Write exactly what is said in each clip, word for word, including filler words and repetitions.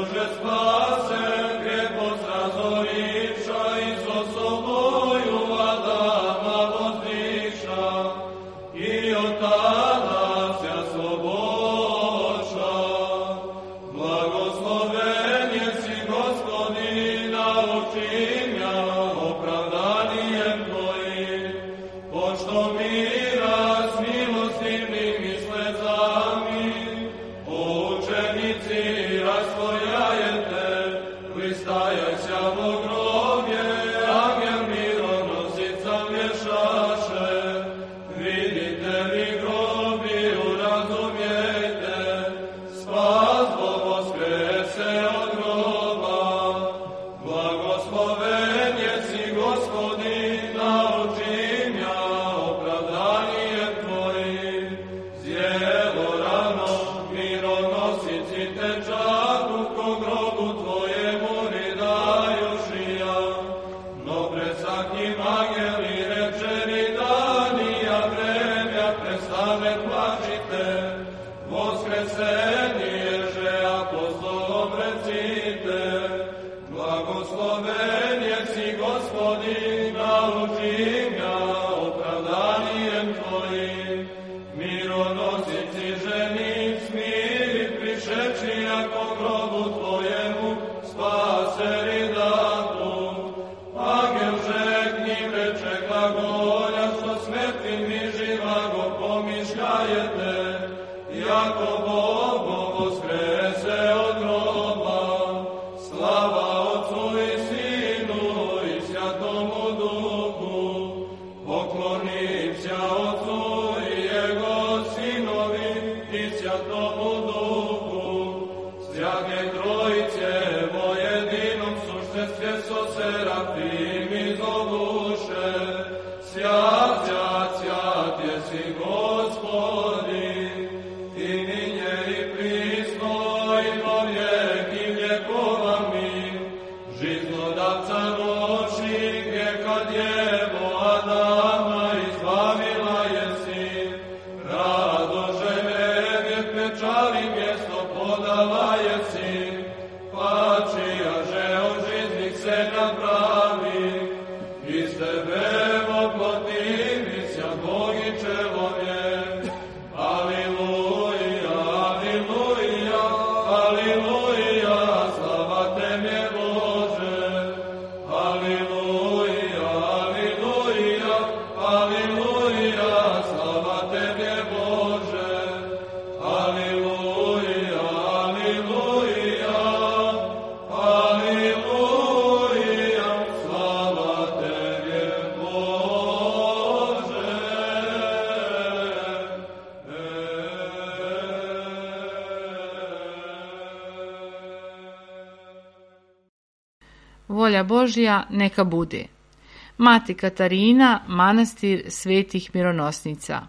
Volja Božja neka bude. Mati Katarina, manastir svetih mironosnica.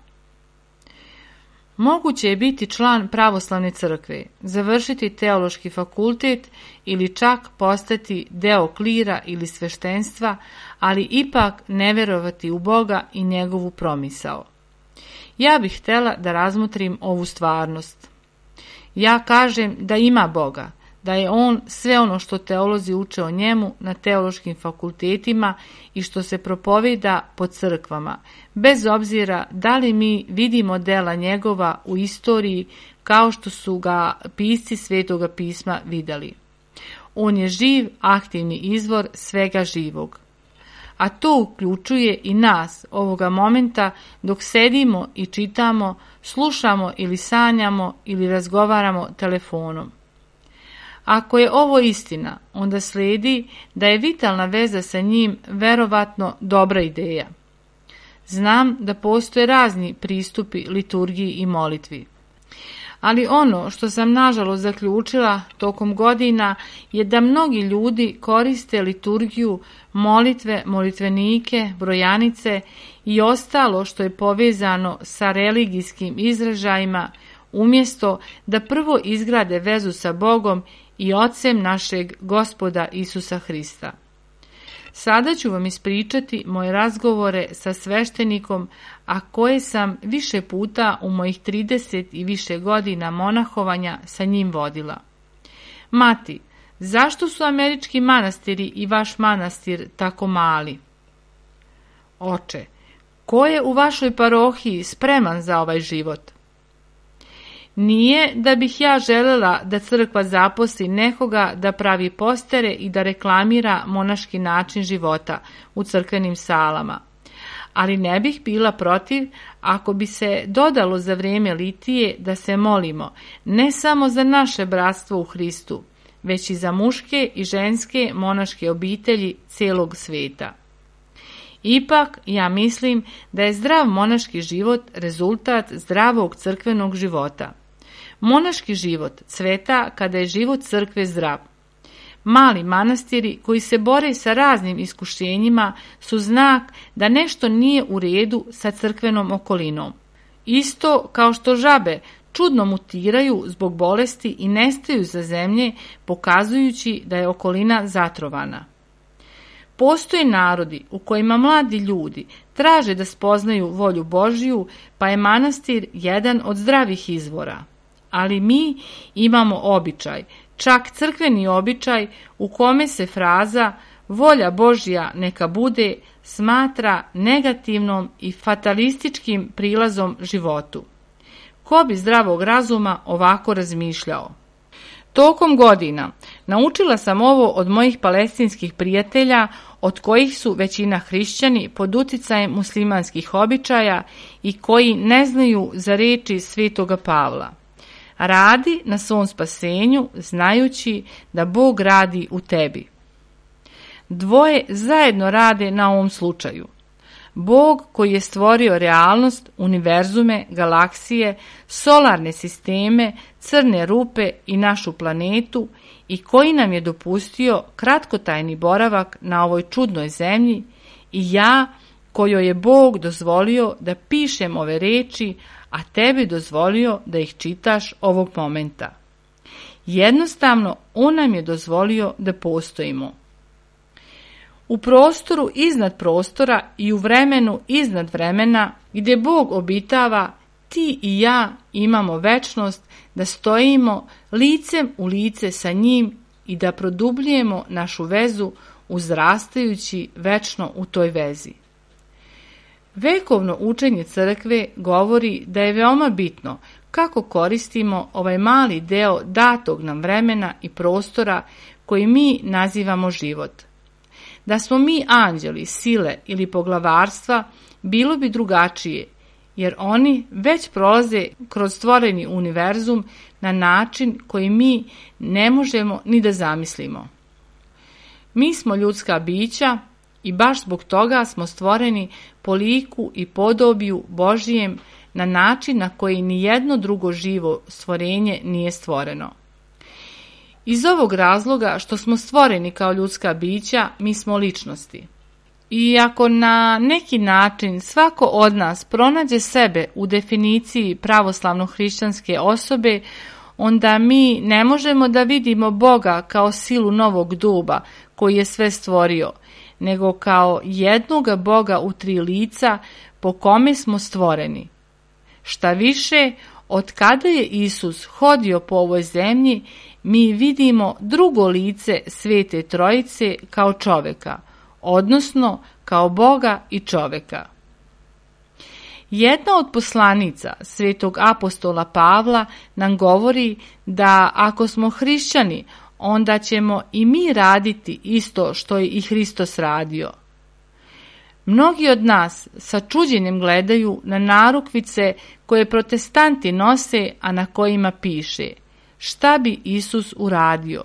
Moguće je biti član pravoslavne crkve, završiti teološki fakultet ili čak postati deo klira ili sveštenstva, ali ipak ne verovati u Boga i njegovu promisao. Ja bih htjela da razmotrim ovu stvarnost. Ja kažem da ima Boga, da je on sve ono što teolozi uče o njemu na teološkim fakultetima i što se propoveda po crkvama, bez obzira da li mi vidimo dela njegova u istoriji kao što su ga pisci Svetoga pisma vidjeli. On je živ, aktivni izvor svega živog. A to uključuje i nas ovoga momenta dok sedimo i čitamo, slušamo ili sanjamo ili razgovaramo telefonom. Ako je ovo istina, onda slijedi da je vitalna veza sa njim verovatno dobra ideja. Znam da postoje razni pristupi liturgiji i molitvi. Ali ono što sam nažalost zaključila tokom godina je da mnogi ljudi koriste liturgiju, molitve, molitvenike, brojanice i ostalo što je povezano sa religijskim izražajima, umjesto da prvo izgrade vezu sa Bogom i Ocem našeg Gospoda Isusa Hrista. Sada ću vam ispričati moje razgovore sa sveštenikom, a koje sam više puta u mojih trideset i više godina monahovanja sa njim vodila. Mati, Zašto su američki manastiri i vaš manastir tako mali? Oče, ko je u vašoj parohiji spreman za ovaj život? Nije da bih ja želela da crkva zaposli nekoga da pravi postere i da reklamira monaški način života u crkvenim salama, ali ne bih bila protiv ako bi se dodalo za vrijeme litije da se molimo ne samo za naše bratstvo u Hristu, već i za muške i ženske monaške obitelji celog sveta. Ipak, ja mislim da je zdrav monaški život rezultat zdravog crkvenog života. Monaški život cveta kada je život crkve zdrav. Mali manastiri koji se bore sa raznim iskušenjima su znak da nešto nije u redu sa crkvenom okolinom. Isto kao što žabe čudno mutiraju zbog bolesti i nestaju za zemlje, pokazujući da je okolina zatrovana. Postoje narodi u kojima mladi ljudi traže da spoznaju volju Božju, pa je manastir jedan od zdravih izvora. Ali mi imamo običaj, čak crkveni običaj, u kome se fraza volja Božja neka bude smatra negativnom i fatalističkim prilazom životu. Ko bi zdravog razuma ovako razmišljao? Tokom godina naučila sam ovo od mojih palestinskih prijatelja, od kojih su većina hrišćani pod uticajem muslimanskih običaja i koji ne znaju za reči svetoga Pavla. Radi na svom spasenju, znajući da Bog radi u tebi. Dvoje zajedno rade na ovom slučaju. Bog koji je stvorio realnost, univerzume, galaksije, solarne sisteme, crne rupe i našu planetu i koji nam je dopustio kratkotajni boravak na ovoj čudnoj zemlji, i ja kojoj je Bog dozvolio da pišem ove reči, a tebi dozvolio da ih čitaš ovog momenta. Jednostavno, on nam je dozvolio da postojimo. U prostoru iznad prostora i u vremenu iznad vremena, gdje Bog obitava, ti i ja imamo večnost da stojimo licem u lice sa njim i da produbljujemo našu vezu uzrastajući večno u toj vezi. Vekovno učenje crkve govori da je veoma bitno kako koristimo ovaj mali deo datog nam vremena i prostora koji mi nazivamo život. Da smo mi anđeli, sile ili poglavarstva, bilo bi drugačije, jer oni već prolaze kroz stvoreni univerzum na način koji mi ne možemo ni da zamislimo. Mi smo ljudska bića i baš zbog toga smo stvoreni po liku i podobiju Božijem na način na koji nijedno drugo živo stvorenje nije stvoreno. Iz ovog razloga što smo stvoreni kao ljudska bića, mi smo ličnosti. I ako na neki način svako od nas pronađe sebe u definiciji pravoslavno-hrišćanske osobe, onda mi ne možemo da vidimo Boga kao silu novog duba koji je sve stvorio, nego kao jednoga Boga u tri lica po kome smo stvoreni. Šta više, od kada je Isus hodio po ovoj zemlji, mi vidimo drugo lice Svete Trojice kao čoveka, odnosno kao Boga i čoveka. Jedna od poslanica svetog apostola Pavla nam govori da ako smo hrišćani, onda ćemo i mi raditi isto što je i Hristos radio. Mnogi od nas sa čuđenjem gledaju na narukvice koje protestanti nose, a na kojima piše šta bi Isus uradio.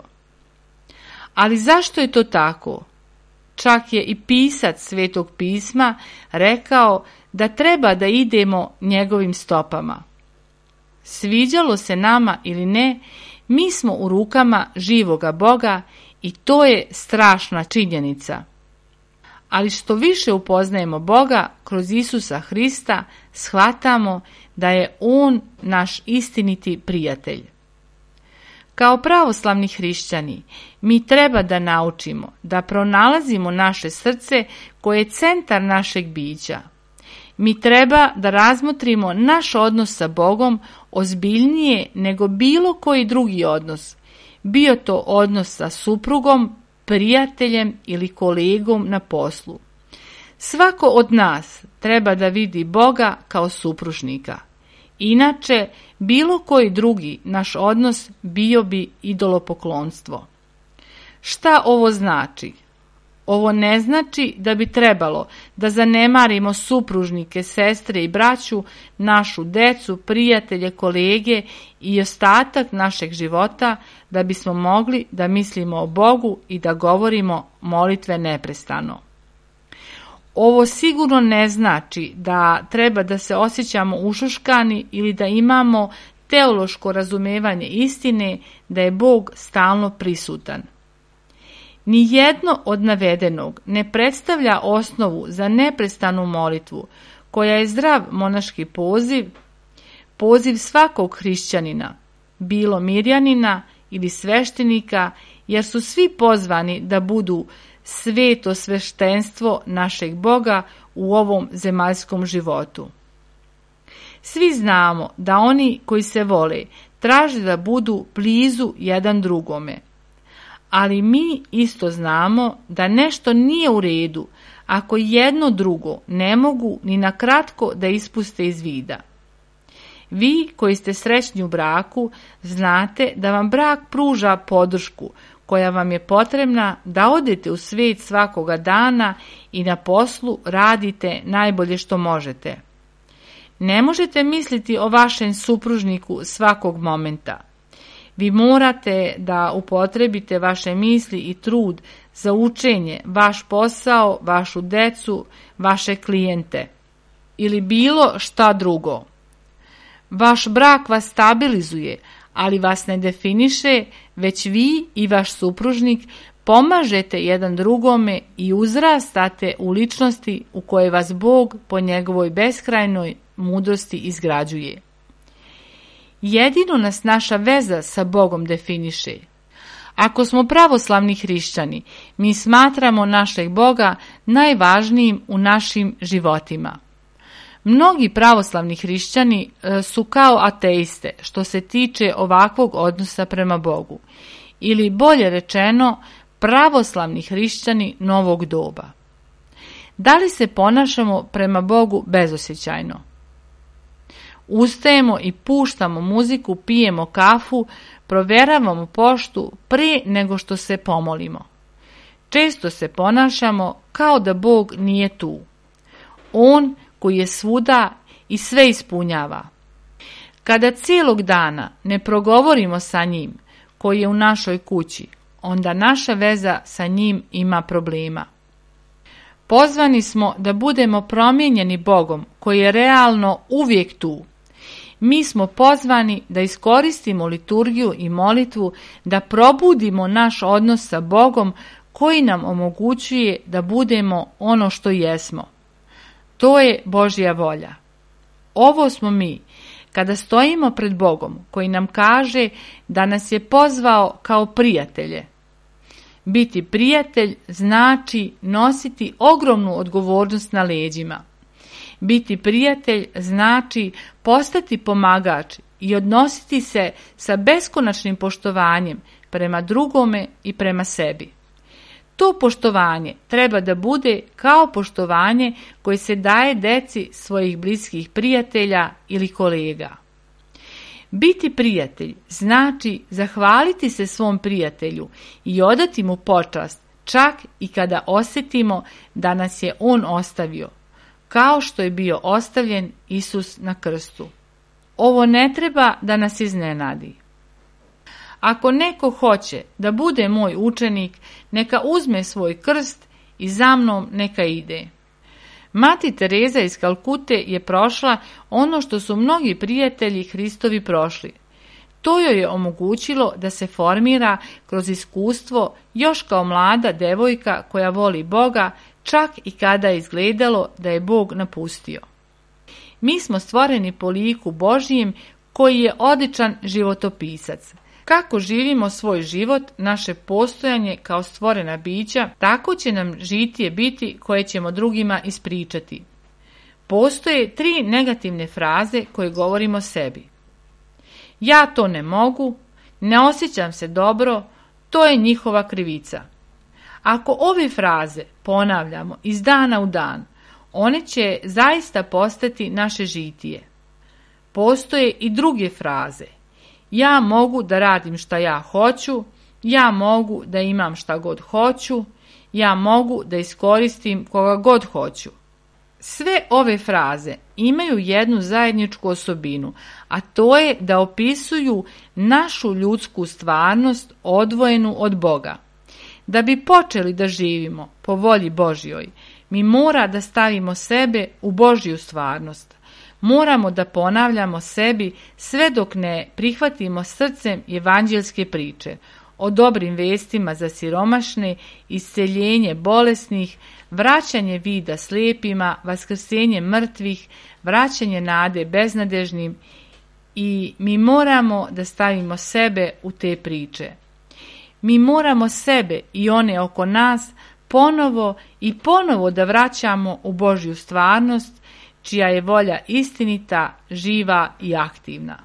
Ali zašto je to tako? Čak je i pisac Svetog pisma rekao da treba da idemo njegovim stopama. Sviđalo se nama ili ne, mi smo u rukama živoga Boga i to je strašna činjenica. Ali što više upoznajemo Boga kroz Isusa Hrista, shvatamo da je On naš istiniti prijatelj. Kao pravoslavni hrišćani, mi treba da naučimo da pronalazimo naše srce koje je centar našeg bića. Mi treba da razmotrimo naš odnos sa Bogom ozbiljnije nego bilo koji drugi odnos. bio to odnos sa suprugom, prijateljem ili kolegom na poslu. Svako od nas treba da vidi Boga kao supružnika. Inače, bilo koji drugi naš odnos bio bi idolopoklonstvo. Šta ovo znači? Ovo ne znači da bi trebalo da zanemarimo supružnike, sestre i braću, našu decu, prijatelje, kolege i ostatak našeg života da bismo mogli da mislimo o Bogu i da govorimo molitve neprestano. Ovo sigurno ne znači da treba da se osjećamo ušuškani ili da imamo teološko razumevanje istine da je Bog stalno prisutan. Nijedno od navedenog ne predstavlja osnovu za neprestanu molitvu, koja je zdrav monaški poziv, poziv svakog hrišćanina, bilo mirjanina ili sveštenika, jer su svi pozvani da budu sveto sveštenstvo našeg Boga u ovom zemaljskom životu. Svi znamo da oni koji se vole traže da budu blizu jedan drugome. Ali mi isto znamo da nešto nije u redu ako jedno drugo ne mogu ni na kratko da ispuste iz vida. Vi koji ste srećni u braku znate da vam brak pruža podršku koja vam je potrebna da odete u svet svakoga dana i na poslu radite najbolje što možete. Ne možete misliti o vašem supružniku svakog momenta. Vi morate da upotrebite vaše misli i trud za učenje, vaš posao, vašu decu, vaše klijente ili bilo šta drugo. Vaš brak vas stabilizuje, ali vas ne definiše, već vi i vaš supružnik pomažete jedan drugome i uzrastate u ličnosti u kojoj vas Bog po njegovoj beskrajnoj mudrosti izgrađuje. Jedino nas naša veza sa Bogom definiše. Ako smo pravoslavni hrišćani, mi smatramo našeg Boga najvažnijim u našim životima. Mnogi pravoslavni hrišćani su kao ateiste što se tiče ovakvog odnosa prema Bogu, ili bolje rečeno, pravoslavni hrišćani novog doba. Da li se ponašamo prema Bogu bezosjećajno? Ustajemo i puštamo muziku, pijemo kafu, proveravamo poštu prije nego što se pomolimo. Često se ponašamo kao da Bog nije tu. On koji je svuda i sve ispunjava. Kada cijelog dana ne progovorimo sa njim, koji je u našoj kući, onda naša veza sa njim ima problema. Pozvani smo da budemo promijenjeni Bogom, koji je realno uvijek tu. Mi smo pozvani da iskoristimo liturgiju i molitvu, da probudimo naš odnos sa Bogom koji nam omogućuje da budemo ono što jesmo. To je Božja volja. Ovo smo mi, kada stojimo pred Bogom, koji nam kaže da nas je pozvao kao prijatelje. Biti prijatelj znači nositi ogromnu odgovornost na leđima. Biti prijatelj znači postati pomagač i odnositi se sa beskonačnim poštovanjem prema drugome i prema sebi. To poštovanje treba da bude kao poštovanje koje se daje deci svojih bliskih prijatelja ili kolega. Biti prijatelj znači zahvaliti se svom prijatelju i odati mu počast, čak i kada osjetimo da nas je on ostavio, kao što je bio ostavljen Isus na krstu. Ovo ne treba da nas iznenadi. Ako neko hoće da bude moj učenik, neka uzme svoj krst i za mnom neka ide. Mati Tereza iz Kalkute je prošla ono što su mnogi prijatelji Hristovi prošli. To joj je omogućilo da se formira kroz iskustvo još kao mlada devojka koja voli Boga, čak i kada je izgledalo da je Bog napustio. Mi smo stvoreni po liku Božjijem koji je odličan životopisac. Kako živimo svoj život, naše postojanje kao stvorena bića, tako će nam žitije biti koje ćemo drugima ispričati. Postoje tri negativne fraze koje govorimo sebi. Ja to ne mogu, ne osjećam se dobro, to je njihova krivica. Ako ove fraze ponavljamo iz dana u dan, one će zaista postati naše žitije. Postoje i druge fraze. Ja mogu da radim šta ja hoću, ja mogu da imam šta god hoću, ja mogu da iskoristim koga god hoću. Sve ove fraze imaju jednu zajedničku osobinu, a to je da opisuju našu ljudsku stvarnost odvojenu od Boga. Da bi počeli da živimo po volji Božjoj, mi mora da stavimo sebe u Božju stvarnost. Moramo da ponavljamo sebi sve dok ne prihvatimo srcem evanđelske priče o dobrim vestima za siromašne, isceljenje bolesnih, vraćanje vida slijepima, vaskrsenje mrtvih, vraćanje nade beznadežnim, i mi moramo da stavimo sebe u te priče. Mi moramo sebe i one oko nas ponovo i ponovo da vraćamo u Božju stvarnost, čija je volja istinita, živa i aktivna.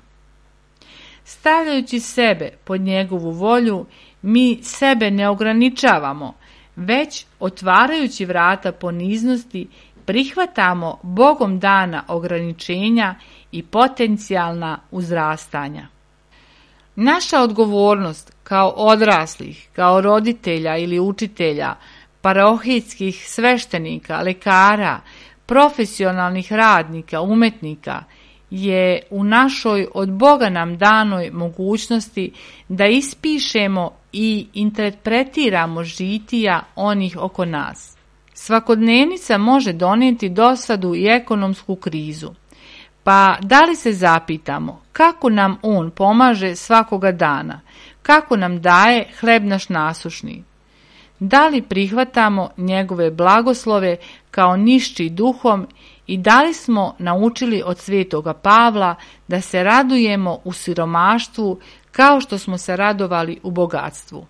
Stavljajući sebe pod njegovu volju, mi sebe ne ograničavamo, već otvarajući vrata poniznosti, prihvatamo Bogom dana ograničenja i potencijalna uzrastanja. Naša odgovornost kao odraslih, kao roditelja ili učitelja, parohijskih sveštenika, lekara, profesionalnih radnika, umetnika, je u našoj od Boga nam danoj mogućnosti da ispišemo i interpretiramo žitija onih oko nas. Svakodnevnica može donijeti dosadu i ekonomsku krizu. Pa da li se zapitamo kako nam On pomaže svakoga dana, kako nam daje hleb naš nasušni? Da li prihvatamo njegove blagoslove kao nišći duhom i da li smo naučili od svetoga Pavla da se radujemo u siromaštvu kao što smo se radovali u bogatstvu?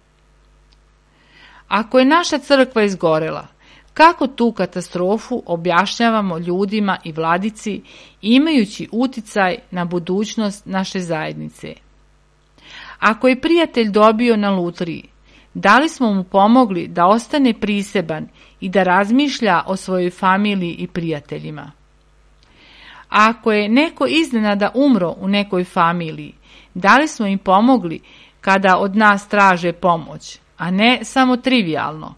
Ako je naša crkva izgorela, kako tu katastrofu objašnjavamo ljudima i vladici, imajući uticaj na budućnost naše zajednice? Ako je prijatelj dobio na lutriji, da li smo mu pomogli da ostane priseban i da razmišlja o svojoj familiji i prijateljima? A ako je neko iznenada umro u nekoj familiji, da li smo im pomogli kada od nas traže pomoć, a ne samo trivijalno?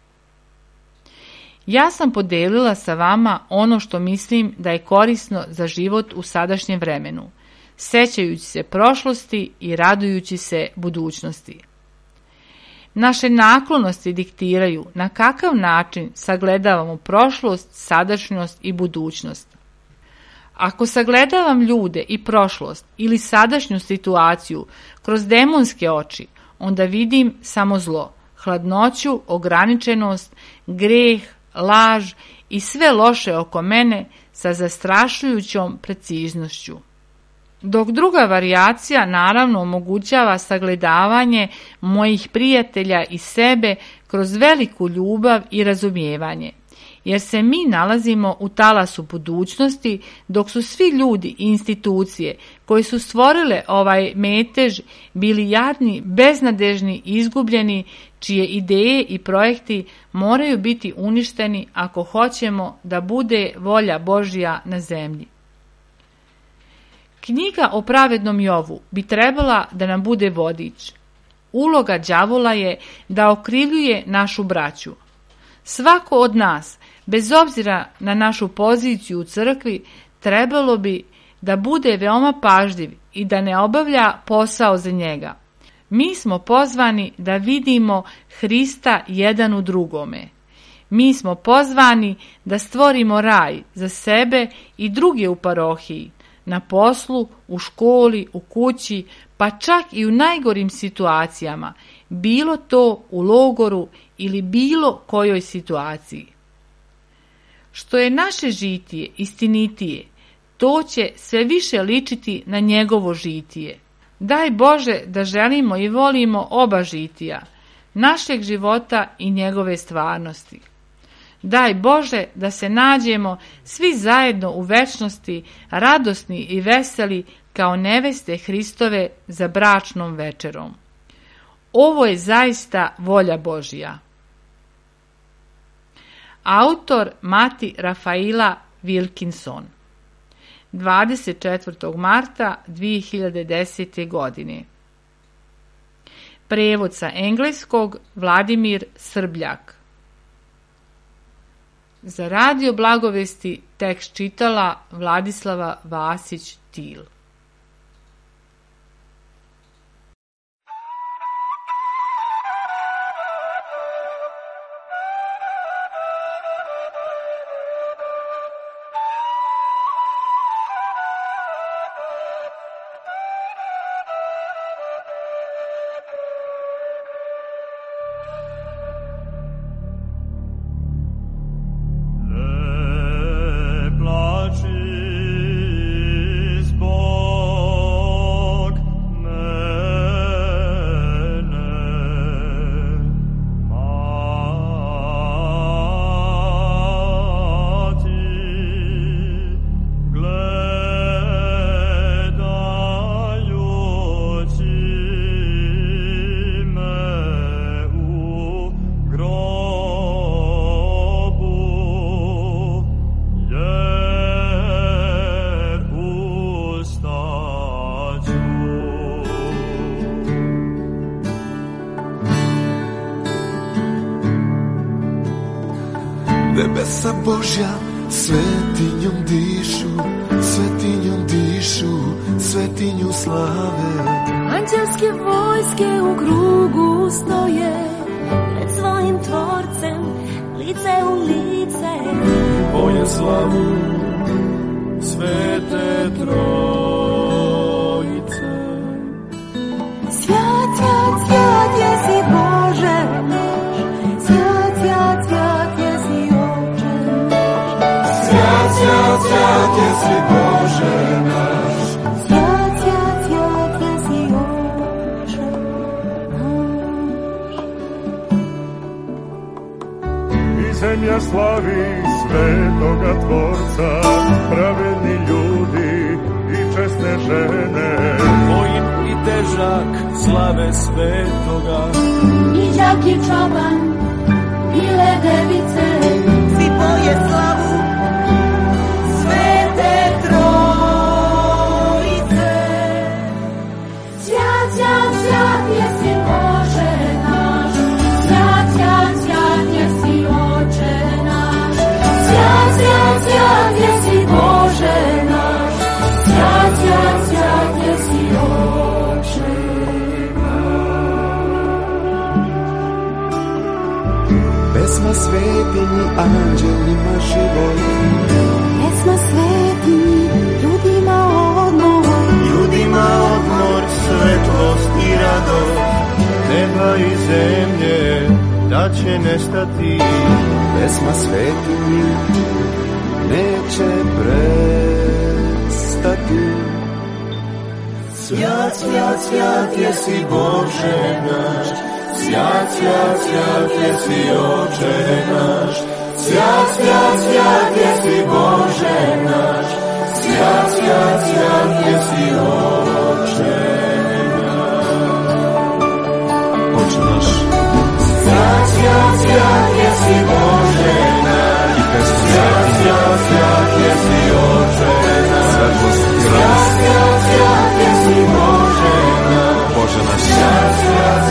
Ja sam podelila sa vama ono što mislim da je korisno za život u sadašnjem vremenu, sećajući se prošlosti i radujući se budućnosti. Naše naklonosti diktiraju na kakav način sagledavamo prošlost, sadašnjost i budućnost. Ako sagledavam ljude i prošlost ili sadašnju situaciju kroz demonske oči, onda vidim samo zlo, hladnoću, ograničenost, greh, laž i sve loše oko mene sa zastrašujućom preciznošću. Dok druga varijacija naravno omogućava sagledavanje mojih prijatelja i sebe kroz veliku ljubav i razumijevanje, jer se mi nalazimo u talasu budućnosti, dok su svi ljudi i institucije koji su stvorile ovaj metež bili jadni, beznadežni, izgubljeni, čije ideje i projekti moraju biti uništeni ako hoćemo da bude volja Božja na zemlji. Knjiga o pravednom Jovu bi trebala da nam bude vodič. Uloga đavola je da okrivljuje našu braću. Svako od nas, bez obzira na našu poziciju u crkvi, trebalo bi da bude veoma pažljiv i da ne obavlja posao za njega. Mi smo pozvani da vidimo Hrista jedan u drugome. Mi smo pozvani da stvorimo raj za sebe i druge u parohiji, na poslu, u školi, u kući, pa čak i u najgorim situacijama, bilo to u logoru ili bilo kojoj situaciji. Što je naše žitije istinitije, to će sve više ličiti na njegovo žitije. Daj Bože da želimo i volimo oba žitija, našeg života i njegove stvarnosti. Daj Bože da se nađemo svi zajedno u večnosti, radosni i veseli kao neveste Hristove za bračnom večerom. Ovo je zaista volja Božja. Autor Mati Rafaila Wilkinson, dvadeset četvrtog marta dve hiljade desete. godine. Prevod sa engleskog Vladimir Srbljak. Za Radio Blagovesti tekst čitala Vladislava Vasić-Til. Nebesa Božja svetinjom dišu, svetinjom dišu, svetinju slave. Anđelske vojske u krugu stoje, pred svojim tvorcem, lice u lice. Boje slavu svete trojice. Svjat, svjat, svjat jesi Bože naš, svjat, svjat, svjat jesi Oče naš. Svjat, svjat, svjat jesi Bože naš. Svjat, svjat, svjat jesi Oče naš. I zemlja slavi svetoga Tvorca, pravedni ljudi i česne žene. Vojin i težak slave svetoga, I đak i čoban, i ledevice, svi poje slavu svete trojice. Svjat, svjat, svjat jesi Bože naš, svjat, svjat, svjat jesi Oče naš. Svjat, svjat, svjat jesi Bože naš, svjat, svjat, svjat jesi Oče naš. Pesma svetinji anđelima život, Pesma svetinji ljudima odmor, ljudima odmor, svetlost i radost, neba i zemlje da će nestati. pesma svetinji neće prestati. Svjat, svjat, svjat jesi Bože naš, svjat, svjat, svjat jesi Oče naš. Svjat, svjat, svjat jesi Bože naš, svjat, svjat, svjat jesi Oče naš. Oče naš, Svjat, svjat, svjat jesi Bože naš, svjat, svjat, svjat jesi Oče naš. svetlost i Svjat, radost, svjat, svjat jesi Bože naš, Bože naš, svjat, svjat,